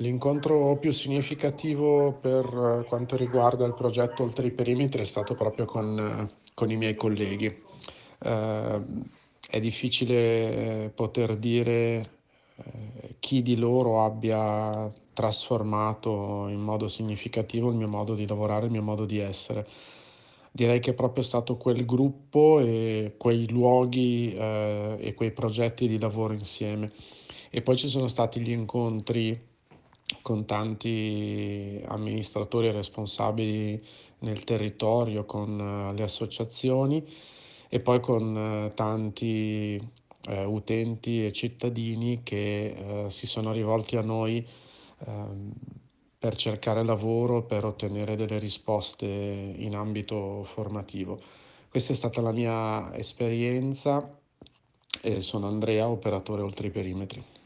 L'incontro più significativo per quanto riguarda il progetto Oltre i perimetri è stato proprio con i miei colleghi. È difficile poter dire chi di loro abbia trasformato in modo significativo il mio modo di lavorare, il mio modo di essere. Direi che è proprio stato quel gruppo e quei luoghi, e quei progetti di lavoro insieme. E poi ci sono stati gli incontri con tanti amministratori e responsabili nel territorio, con le associazioni e poi con tanti utenti e cittadini che si sono rivolti a noi ehm, per cercare lavoro, per ottenere delle risposte in ambito formativo. Questa è stata la mia esperienza e sono Andrea, operatore oltre i perimetri.